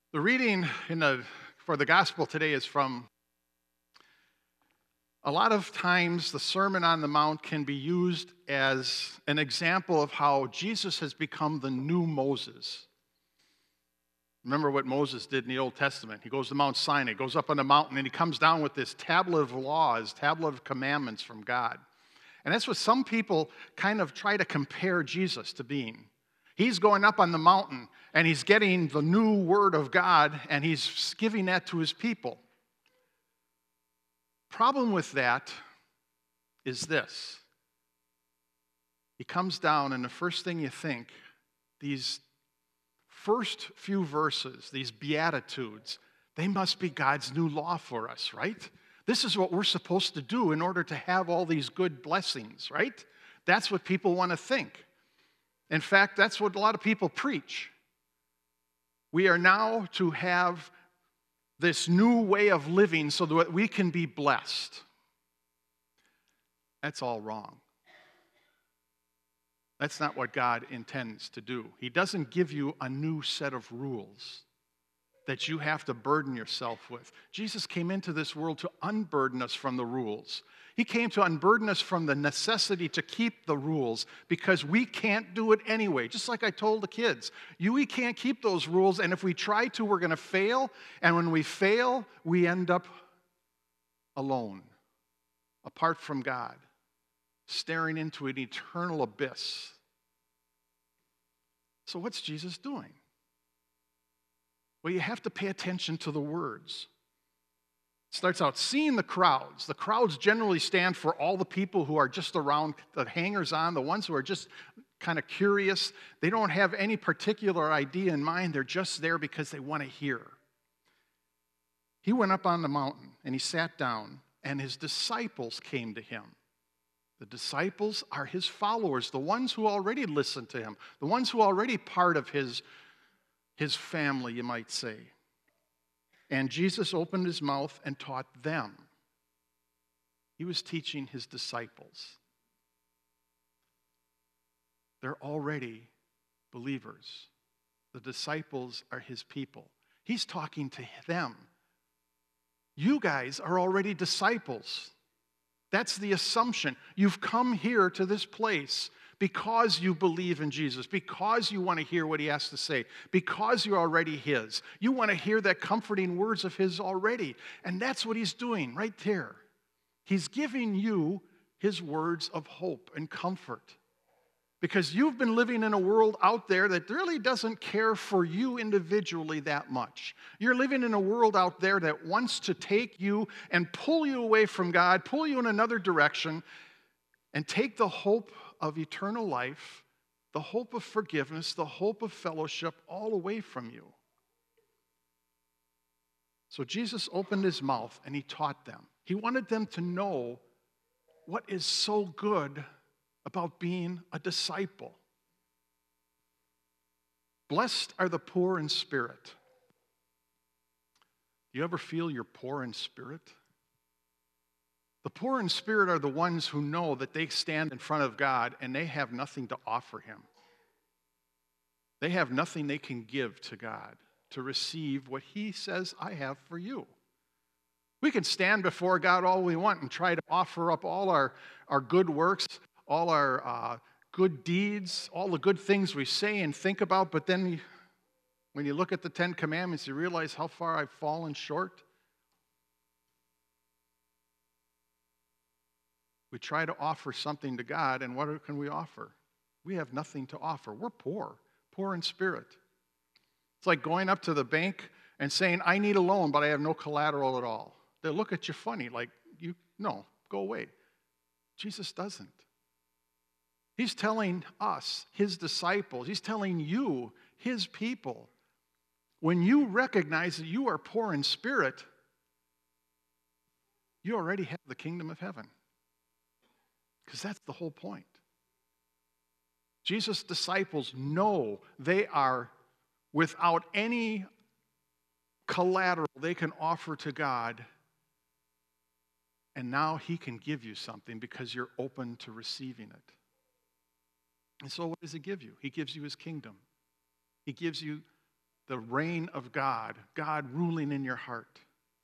The reading for the gospel today is from a lot of times the Sermon on the Mount can be used as an example of how Jesus has become the new Moses. Remember what Moses did in the Old Testament. He goes to Mount Sinai, goes up on the mountain, and he comes down with this tablet of laws, tablet of commandments from God. And that's what some people kind of try to compare Jesus to being. He's going up on the mountain, and he's getting the new word of God, and he's giving that to his people. Problem with that is this. He comes down, and the first thing you think, these first few verses, these Beatitudes, they must be God's new law for us, right? This is what we're supposed to do in order to have all these good blessings, right? That's what people want to think. In fact, that's what a lot of people preach. We are now to have this new way of living so that we can be blessed. That's all wrong. That's not what God intends to do. He doesn't give you a new set of rules that you have to burden yourself with. Jesus came into this world to unburden us from the rules. He came to unburden us from the necessity to keep the rules because we can't do it anyway. Just like I told the kids, we can't keep those rules, and if we try to, we're going to fail, and when we fail, we end up alone, apart from God, staring into an eternal abyss. So what's Jesus doing? Well, you have to pay attention to the words. It starts out, seeing the crowds. The crowds generally stand for all the people who are just around, the hangers-on, the ones who are just kind of curious. They don't have any particular idea in mind. They're just there because they want to hear. He went up on the mountain, and he sat down, and his disciples came to him. The disciples are his followers, the ones who already listened to him, the ones who are already part of his family, you might say. And Jesus opened his mouth and taught them. He was teaching his disciples. They're already believers. The disciples are his people. He's talking to them. You guys are already disciples. That's the assumption. You've come here to this place because you believe in Jesus, because you want to hear what he has to say, because you're already his. You want to hear that comforting words of his already. And that's what he's doing right there. He's giving you his words of hope and comfort. Because you've been living in a world out there that really doesn't care for you individually that much. You're living in a world out there that wants to take you and pull you away from God, pull you in another direction, and take the hope of eternal life, the hope of forgiveness, the hope of fellowship all away from you. So Jesus opened his mouth and he taught them. He wanted them to know what is so good about being a disciple. Blessed are the poor in spirit. Do you ever feel you're poor in spirit? The poor in spirit are the ones who know that they stand in front of God and they have nothing to offer him. They have nothing they can give to God to receive what he says, I have for you. We can stand before God all we want and try to offer up all our good works, all our good deeds, all the good things we say and think about, but then when you look at the 10 Commandments, you realize how far I've fallen short. We try to offer something to God, and what can we offer? We have nothing to offer. We're poor in spirit. It's like going up to the bank and saying, I need a loan, but I have no collateral at all. They look at you funny, like, no, go away. Jesus doesn't. He's telling us, his disciples, he's telling you, his people, when you recognize that you are poor in spirit, you already have the kingdom of heaven. Because that's the whole point. Jesus' disciples know they are without any collateral they can offer to God. And now he can give you something because you're open to receiving it. And so what does he give you? He gives you his kingdom. He gives you the reign of God, God ruling in your heart.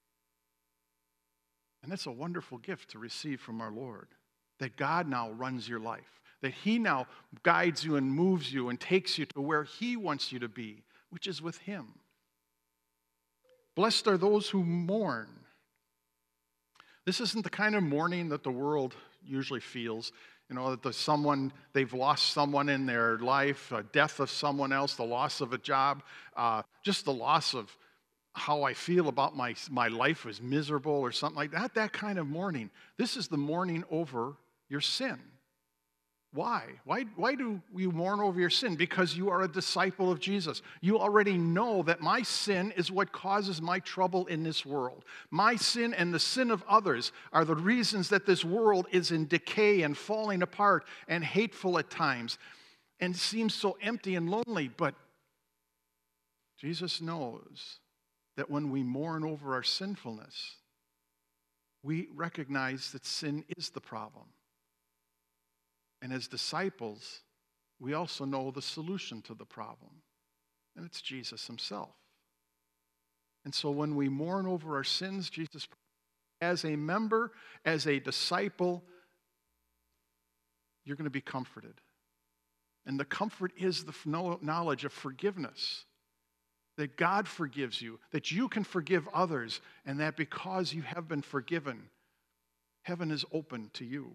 And that's a wonderful gift to receive from our Lord, that God now runs your life, that he now guides you and moves you and takes you to where he wants you to be, which is with him. Blessed are those who mourn. This isn't the kind of mourning that the world usually feels. You know, that they've lost someone in their life, a death of someone else, the loss of a job, just the loss of how I feel about my life was miserable or something like that. That kind of mourning. This is the mourning over your sin. Why? Why do you mourn over your sin? Because you are a disciple of Jesus. You already know that my sin is what causes my trouble in this world. My sin and the sin of others are the reasons that this world is in decay and falling apart and hateful at times and seems so empty and lonely. But Jesus knows that when we mourn over our sinfulness, we recognize that sin is the problem. And as disciples, we also know the solution to the problem, and it's Jesus himself. And so when we mourn over our sins, Jesus, as a member, as a disciple, you're going to be comforted. And the comfort is the knowledge of forgiveness, that God forgives you, that you can forgive others, and that because you have been forgiven, heaven is open to you.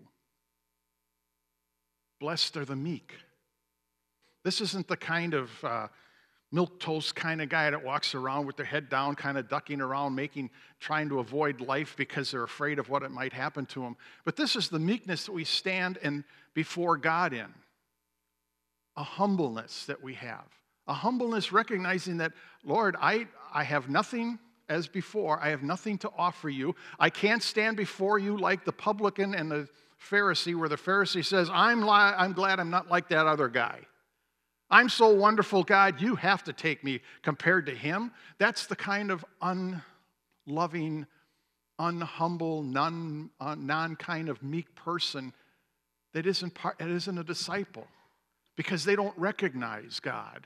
Blessed are the meek. This isn't the kind of milquetoast kind of guy that walks around with their head down, kind of ducking around, trying to avoid life because they're afraid of what it might happen to them. But this is the meekness that we stand before God in. A humbleness that we have. A humbleness recognizing that, Lord, I have nothing as before. I have nothing to offer you. I can't stand before you like the publican and the Pharisee, where the Pharisee says, I'm glad I'm not like that other guy. I'm so wonderful, God, you have to take me compared to him. That's the kind of unloving, unhumble, non-kind of meek person that isn't a disciple, because they don't recognize God.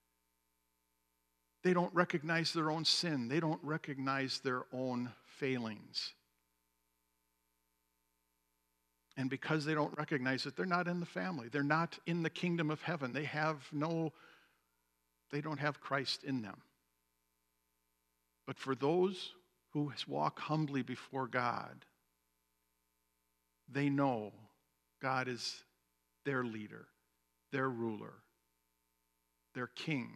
They don't recognize their own sin. They don't recognize their own failings. And because they don't recognize it, they're not in the family. They're not in the kingdom of heaven. They don't have Christ in them. But for those who walk humbly before God, they know God is their leader, their ruler, their king.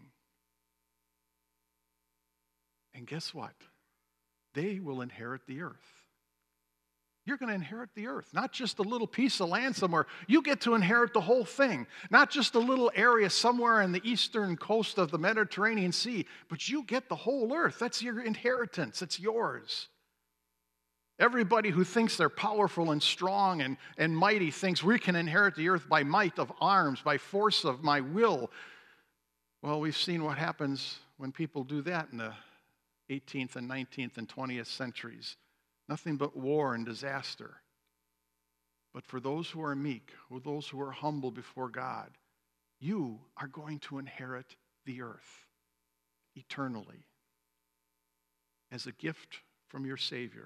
And guess what? They will inherit the earth. You're going to inherit the earth, not just a little piece of land somewhere. You get to inherit the whole thing, not just a little area somewhere in the eastern coast of the Mediterranean Sea, but you get the whole earth. That's your inheritance. It's yours. Everybody who thinks they're powerful and strong and mighty thinks we can inherit the earth by might of arms, by force of my will. Well, we've seen what happens when people do that in the 18th and 19th and 20th centuries. Nothing but war and disaster. But for those who are meek, or those who are humble before God, you are going to inherit the earth eternally as a gift from your Savior.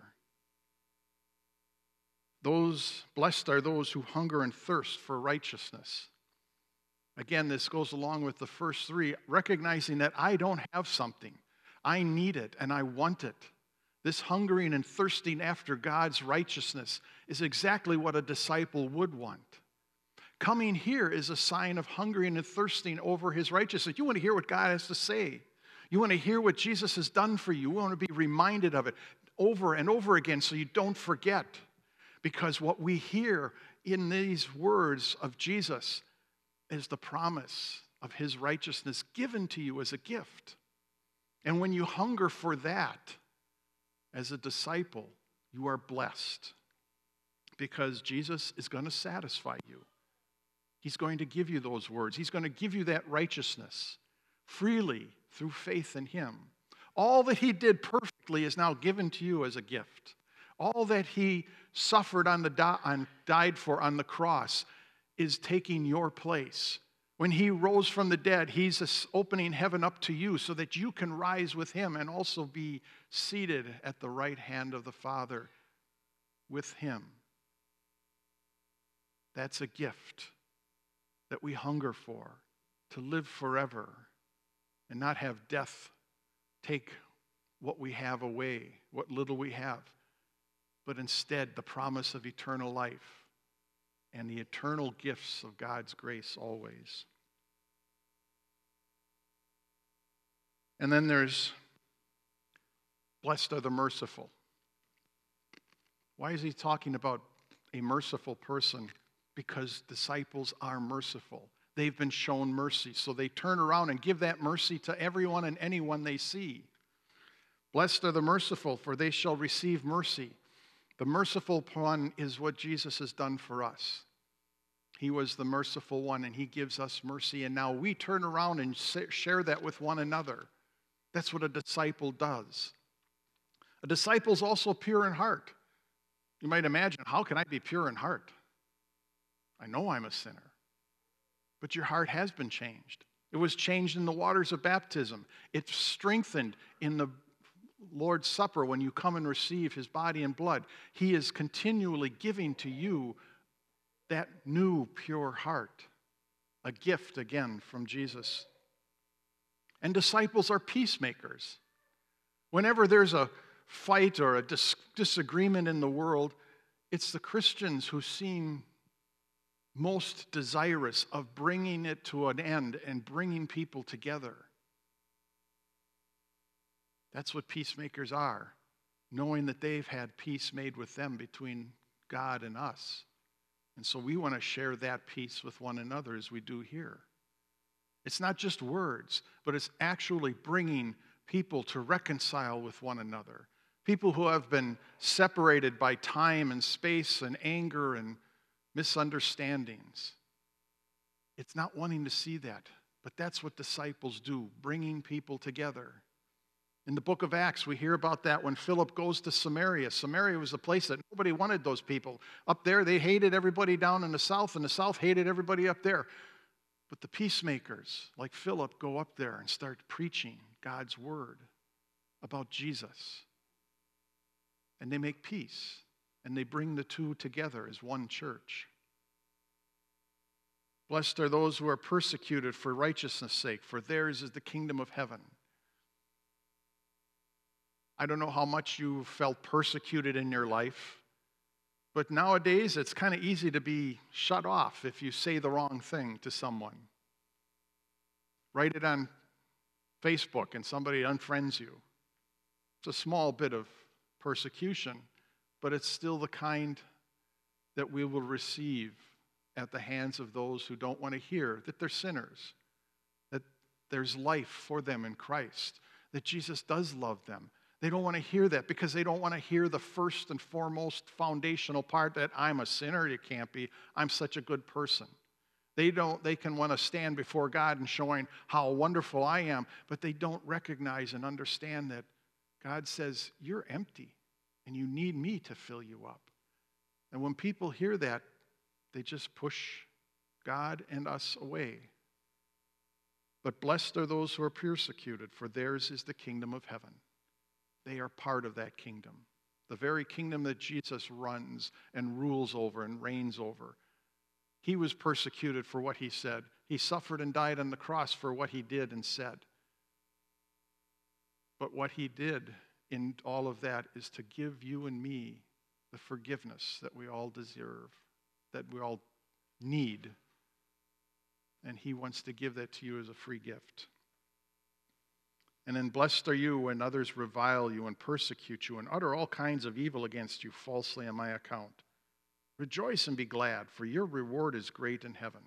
Blessed are those who hunger and thirst for righteousness. Again, this goes along with the first three, recognizing that I don't have something. I need it and I want it. This hungering and thirsting after God's righteousness is exactly what a disciple would want. Coming here is a sign of hungering and thirsting over his righteousness. You want to hear what God has to say. You want to hear what Jesus has done for you. You want to be reminded of it over and over again so you don't forget. Because what we hear in these words of Jesus is the promise of his righteousness given to you as a gift. And when you hunger for that, as a disciple, you are blessed because Jesus is going to satisfy you. He's going to give you those words. He's going to give you that righteousness freely through faith in him. All that he did perfectly is now given to you as a gift. All that he suffered and died for on the cross is taking your place When he rose from the dead, he's opening heaven up to you so that you can rise with him and also be seated at the right hand of the Father with him. That's a gift that we hunger for, to live forever and not have death take what we have away, what little we have, but instead the promise of eternal life and the eternal gifts of God's grace always. And then there's, blessed are the merciful. Why is he talking about a merciful person? Because disciples are merciful. They've been shown mercy, so they turn around and give that mercy to everyone and anyone they see. Blessed are the merciful, for they shall receive mercy. The merciful one is what Jesus has done for us. He was the merciful one, and he gives us mercy, and now we turn around and share that with one another. That's what a disciple does. A disciple is also pure in heart. You might imagine, how can I be pure in heart? I know I'm a sinner. But your heart has been changed. It was changed in the waters of baptism. It's strengthened in the Lord's Supper when you come and receive his body and blood. He is continually giving to you that new pure heart, a gift again from Jesus. And disciples are peacemakers. Whenever there's a fight or a disagreement in the world, it's the Christians who seem most desirous of bringing it to an end and bringing people together. That's what peacemakers are, knowing that they've had peace made with them between God and us. And so we want to share that peace with one another as we do here. It's not just words, but it's actually bringing people to reconcile with one another. People who have been separated by time and space and anger and misunderstandings. It's not wanting to see that, but that's what disciples do, bringing people together. In the book of Acts, we hear about that when Philip goes to Samaria. Samaria was a place that nobody wanted those people. Up there, they hated everybody down in the south, and the south hated everybody up there. But the peacemakers, like Philip, go up there and start preaching God's word about Jesus. And they make peace. And they bring the two together as one church. Blessed are those who are persecuted for righteousness' sake, for theirs is the kingdom of heaven. I don't know how much you felt persecuted in your life, but nowadays it's kind of easy to be shut off if you say the wrong thing to someone. Write it on Facebook and somebody unfriends you. It's a small bit of persecution, but it's still the kind that we will receive at the hands of those who don't want to hear that they're sinners, that there's life for them in Christ, that Jesus does love them. They don't want to hear that because they don't want to hear the first and foremost foundational part that I'm a sinner. You can't be. I'm such a good person. They can want to stand before God and showing how wonderful I am, but they don't recognize and understand that God says, you're empty. And you need me to fill you up. And when people hear that, they just push God and us away. But blessed are those who are persecuted, for theirs is the kingdom of heaven. They are part of that kingdom, the very kingdom that Jesus runs and rules over and reigns over. He was persecuted for what he said. He suffered and died on the cross for what he did and said. But what he did in all of that is to give you and me the forgiveness that we all deserve, that we all need. And he wants to give that to you as a free gift. And then blessed are you when others revile you and persecute you and utter all kinds of evil against you falsely on my account. Rejoice and be glad, for your reward is great in heaven.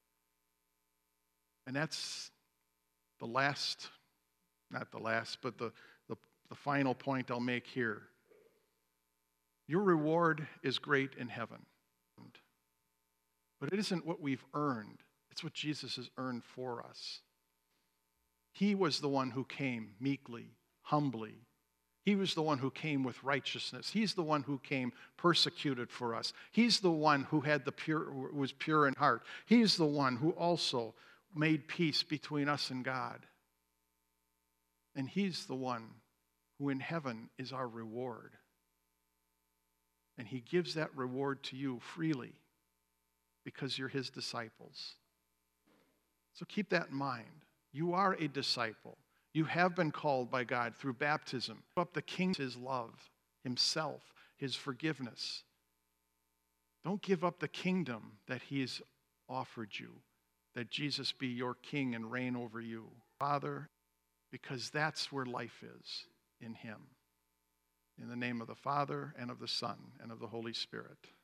And that's the last, not the last, but the final point I'll make here. Your reward is great in heaven. But it isn't what we've earned. It's what Jesus has earned for us. He was the one who came meekly, humbly. He was the one who came with righteousness. He's the one who came persecuted for us. He's the one who was pure in heart. He's the one who also made peace between us and God. And he's the one who in heaven is our reward. And he gives that reward to you freely because you're his disciples. So keep that in mind. You are a disciple. You have been called by God through baptism. Up the King, his love, himself, his forgiveness. Don't give up the kingdom that he has offered you, that Jesus be your king and reign over you. Father, because that's where life is, in him. In the name of the Father, and of the Son, and of the Holy Spirit.